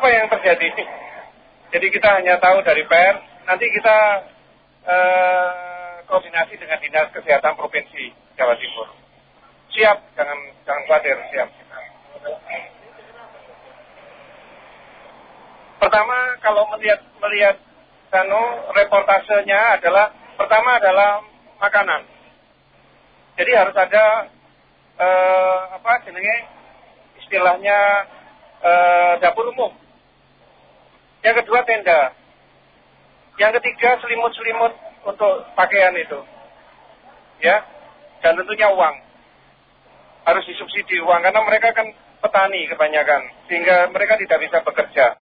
apa yang terjadi? Jadi kita hanya tahu dari pers, nanti kita koordinasi dengan Dinas Kesehatan Provinsi Jawa Timur. Siap, jangan khawatir, siap. Pertama, kalau melihat reportasenya pertama adalah makanan. Jadi harus ada istilahnya dapur umum. Yang kedua tenda. Yang ketiga selimut-selimut untuk pakaian itu. Ya. Dan tentunya uang. Harus disubsidi uang karena mereka kan petani kebanyakan sehingga mereka tidak bisa bekerja.